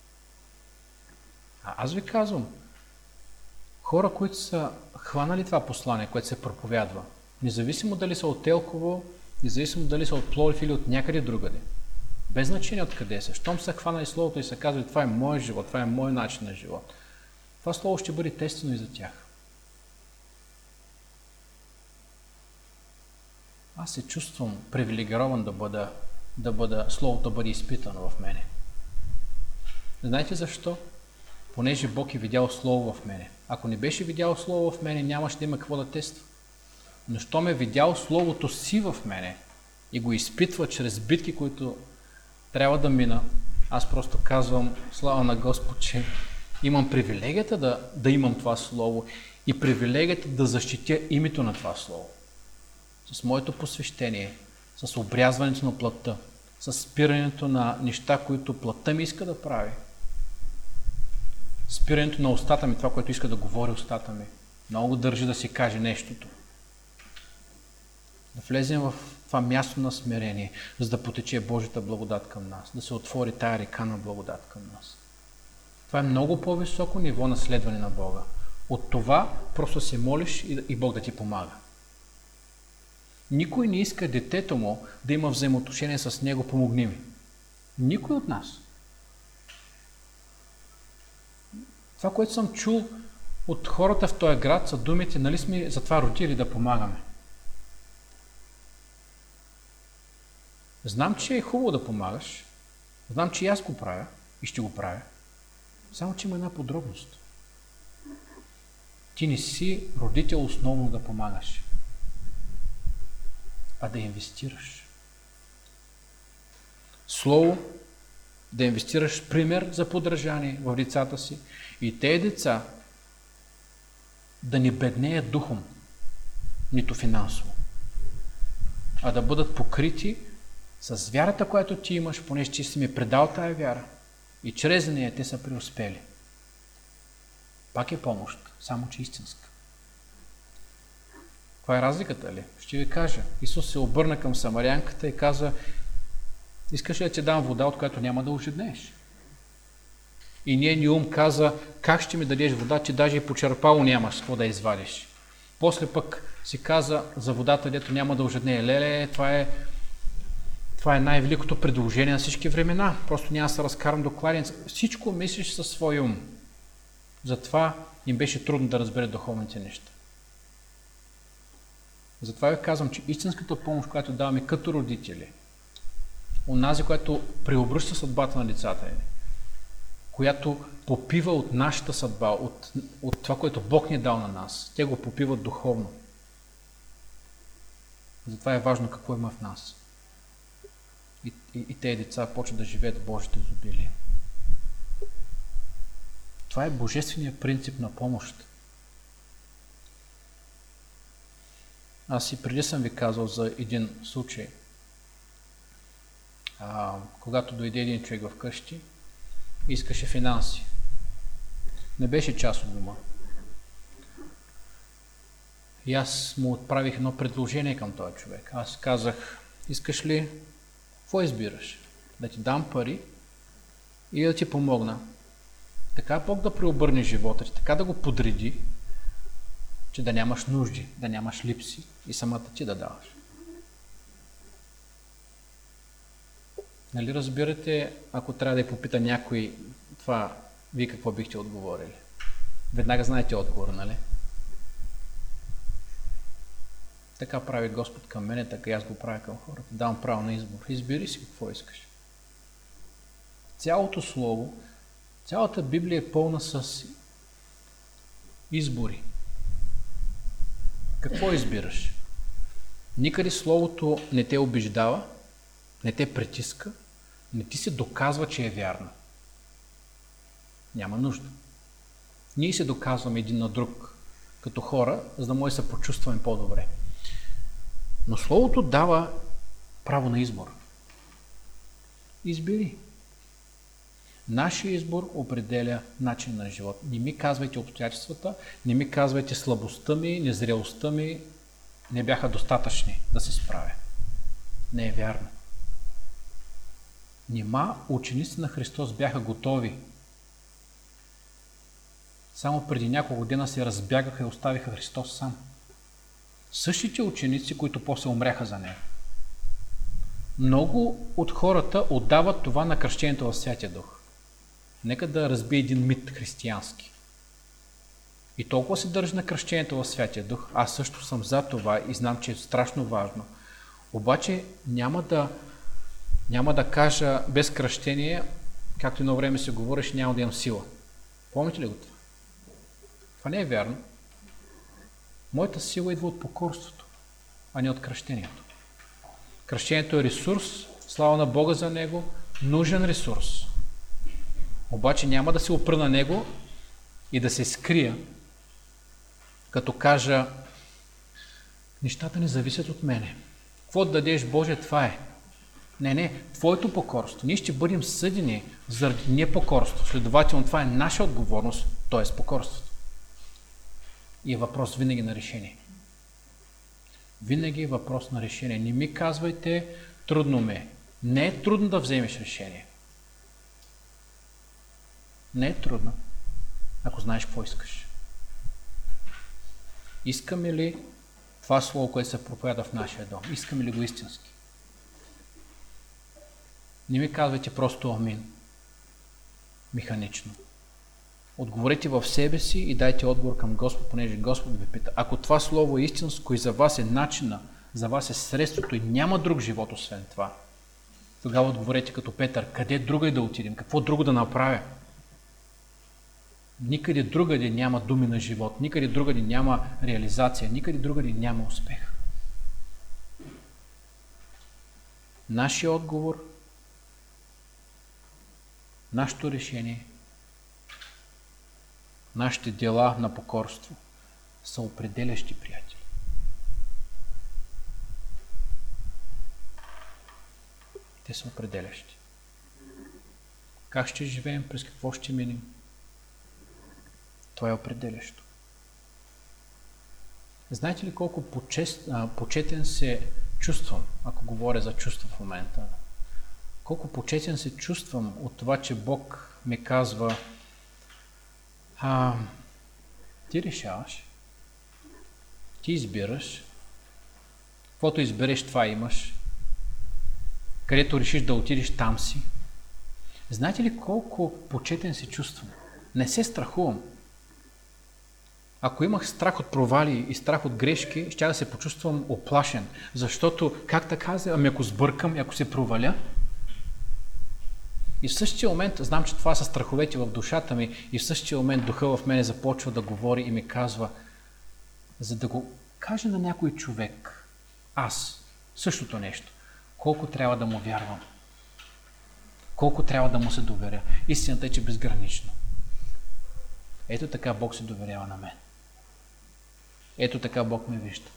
А аз ви казвам, хора, които са хванали това послание, което се проповядва, независимо дали са от Елхово, независимо дали са от Пловдив или от някъде другаде, без значение откъде са, щом са хванали Словото и са казали, това е мой живот, това е мой начин на живот, това слово ще бъде тествано и за тях. Аз се чувствам привилегирован да бъда, да бъда, словото да бъде изпитано в мене. Знаете защо? Понеже Бог е видял слово в мене. Ако не беше видял слово в мене, нямаше да има какво да тества. Но щом е видял словото си в мене и го изпитва чрез битки, които трябва да мина, аз просто казвам, слава на Господ, че имам привилегията да, да имам това слово и привилегията да защитя името на това слово. С моето посвещение, с обрязването на плътта, с спирането на неща, които плътта ми иска да прави. Спирането на устата ми, това, което иска да говори устата ми. Много държи да си каже нещото. Да влезем в това място на смирение, за да потече Божията благодат към нас, да се отвори тая река на благодат към нас. Това е много по-високо ниво на следване на Бога. От това просто се молиш и Бог да ти помага. Никой не иска детето му да има взаимоотношение с него, помогни ми. Никой от нас. Това, което съм чул от хората в този град, са думите, нали сме затова родили да помагаме. Знам, че е хубаво да помагаш. Знам, че и аз го правя и ще го правя. Само, че има една подробност. Ти не си родител основно да помагаш, а да инвестираш. Слово, да инвестираш пример за подражание в децата си и тези деца да не беднеят духом, нито финансово, а да бъдат покрити с вярата, която ти имаш, понеже ти си ми предал тая вяра и чрез нея те са преуспели. Пак е помощ, само че истинска. Каква е разликата ли? Ще ви кажа. Исус се обърна към самарянката и каза: искаш ли да ти дам вода, от която няма да ожеднееш? И нейният ум каза: как ще ми дадеш вода, че даже и почерпало нямаш какво да извадиш? После пък си каза за водата, дето няма да ожеднее. Леле, това е, това е най-великото предложение на всички времена. Просто няма да се разкарам до кладенец. Всичко мислиш със свой ум. Затова им беше трудно да разберат духовните неща. Затова ви казвам, че истинската помощ, която даваме като родители, онази, която преобръща съдбата на децата ни, която попива от нашата съдба, от, от това, което Бог ни е дал на нас, те го попиват духовно. Затова е важно какво има в нас. И, и, и тези деца почват да живеят в Божието изобилие. Това е божественият принцип на помощ. Аз и преди съм ви казал за един случай. А, когато дойде един човек в къщи, искаше финанси. Не беше част от дома. И аз му отправих едно предложение към този човек. Аз казах: искаш ли, какво избираш? Да ти дам пари и да ти помогна. Така Бог да преобърне живота ти, така да го подреди, че да нямаш нужди, да нямаш липси и самата ти да даваш. Нали разбирате, ако трябва да я попита някой това, вие какво бихте отговорили? Веднага знаете отговора, нали? Така прави Господ към мене, така и аз го правя към хората. Давам право на избор. Избери си какво искаш. Цялото Слово, цялата Библия е пълна с избори. Какво избираш? Никъде Словото не те убеждава, не те притиска, не ти се доказва, че е вярно. Няма нужда. Ние се доказваме един на друг като хора, за да може да се почувстваме по-добре. Но Словото дава право на избор. Избери. Нашия избор определя начин на живот. Не ми казвайте обстоятелствата, не ми казвайте слабостта ми, незрелостта ми не бяха достатъчни да се справя. Не е вярно. Нима учениците на Христос бяха готови. Само преди няколко дена се разбягаха и оставиха Христос сам. Същите ученици, които после умряха за него. Много от хората отдават това на кръщението в Святия Дух. Нека да разбие един мит християнски. и толкова се държи на кръщението в Святия Дух, аз също съм за това и знам, че е страшно важно. Обаче няма да, няма да кажа без кръщение, както едно време се говореше, няма да имам сила. Помните ли го това? Това не е вярно. Моята сила идва от покорството, а не от кръщението. Кръщението е ресурс, слава на Бога за него, нужен ресурс. Обаче няма да се опра на него и да се скрия, като кажа, нещата не зависят от мене. Какво да дадеш, Боже, това е. Не, не, твоето покорство. Ние ще бъдем съдени заради непокорство. Следователно, това е наша отговорност, т.е. покорството. И е въпрос винаги на решение. Винаги е въпрос на решение. Не ми казвайте, трудно ме. Не е трудно да вземеш решение. Не е трудно, ако знаеш какво искаш. Искаме ли това слово, което се проповяда в нашия дом? Искаме ли го истински? Не ми казвайте просто амин. Механично. Отговорете в себе си и дайте отговор към Господ, понеже Господ ви пита. Ако това слово е истинско и за вас е начина, за вас е средството и няма друг живот освен това, тогава отговорете като Петър, къде друга да отидем, какво друго да направя? Никъде другаде няма думи на живот, никъде другаде няма реализация, никъде другаде няма успех. Нашия отговор, нашето решение, нашите дела на покорство са определящи, приятели. Те са определящи. Как ще живеем, през какво ще минем? Това е определящо. Знаете ли колко почест, а, почетен се чувствам, ако говоря за чувства в момента? Колко почетен се чувствам от това, че Бог ми казва, а, ти решаваш, ти избираш, каквото избереш, това имаш, където решиш да отидеш, там си. Знаете ли колко почетен се чувствам? Не се страхувам. Ако имах страх от провали и страх от грешки, ще да се почувствам оплашен. Защото, как така, ами ако сбъркам, ако се проваля? И в същия момент, знам, че това са страховете в душата ми, и в същия момент духа в мене започва да говори и ми казва, за да го каже на някой човек, аз, същото нещо, колко трябва да му вярвам, колко трябва да му се доверя. Истината е, че безгранично. Ето така Бог се доверява на мен. Ето така Бог ме вижда.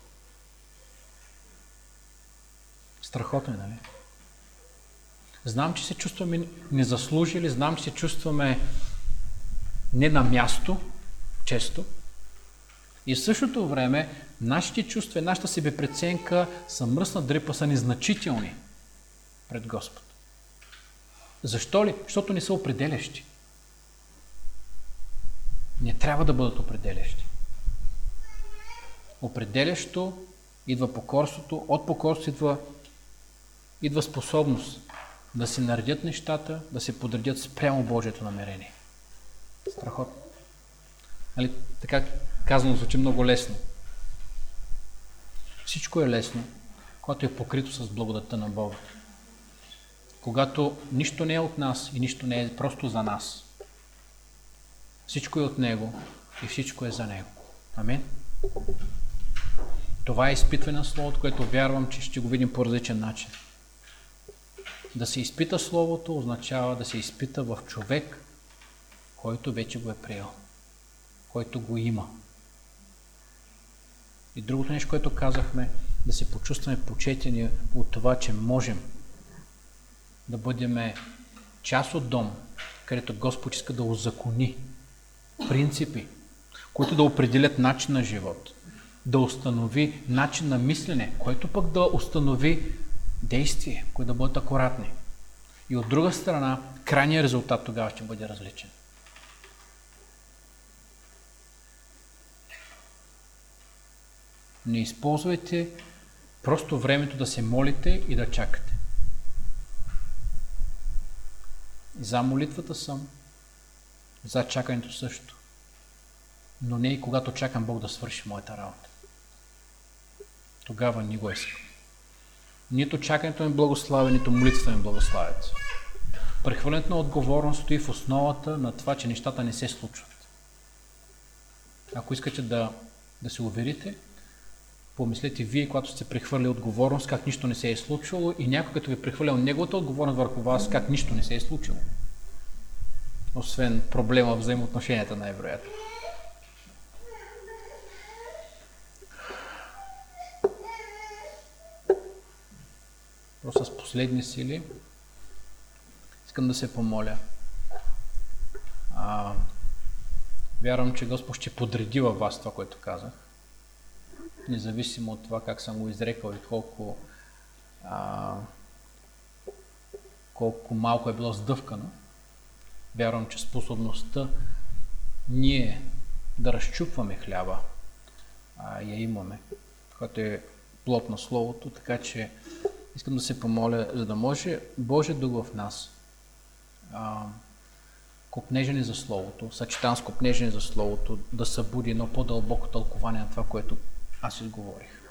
Страхотно е, нали? Знам, че се чувстваме незаслужили, знам, че се чувстваме не на място, често. И в същото време нашите чувства и нашата себепреценка са мръсна дрипа, са незначителни пред Господ. Защо ли? Защото не са определящи. Не трябва да бъдат определящи. Определящо идва покорството, от покорството идва, идва способност да се наредят нещата, да се подредят спрямо Божието намерение. Страхотно. Нали, така казано звучи много лесно. Всичко е лесно, когато е покрито с благодатта на Бога. Когато нищо не е от нас и нищо не е просто за нас. Всичко е от Него и всичко е за Него. Амин. Това е изпитване на Словото, което вярвам, че ще го видим по различен начин. Да се изпита Словото означава да се изпита в човек, който вече го е приел, който го има. И другото нещо, което казахме, да се почувстваме почетени от това, че можем да бъдем част от дом, където Господ иска да узакони принципи, които да определят начин на живот, да установи начин на мислене, който пък да установи действие, които да бъдат акуратни. И от друга страна, крайният резултат тогава ще бъде различен. Не използвайте просто времето да се молите и да чакате. За молитвата съм, за чакането също. но не и когато чакам Бог да свърши моята работа. Тогава не го искам. Нито чакането ми благославя, нито молитвата ми благославят. Прехвърлянето на отговорност стои в основата на това, че нещата не се случват. Ако искате да, да се уверите, помислете вие, когато сте прехвърли отговорност, как нищо не се е случило, и някой като ви е прехвърлял неговата отговорност върху вас, как нищо не се е случило. Освен проблема в взаимоотношенията, най-вероятно. Просто с последни сили искам да се помоля. А, вярвам, че Господ ще подреди във вас това, което казах. Независимо от това как съм го изрекал и колко, а, колко малко е било сдъвкано. Вярвам, че способността ние да разчупваме хляба а, я имаме, което е плод на Словото, така че искам да се помоля, за да може Божия дух в нас, а, копнежене за Словото, съчетан с копнежене за Словото, да събуди едно по-дълбоко тълкование на това, което аз изговорих.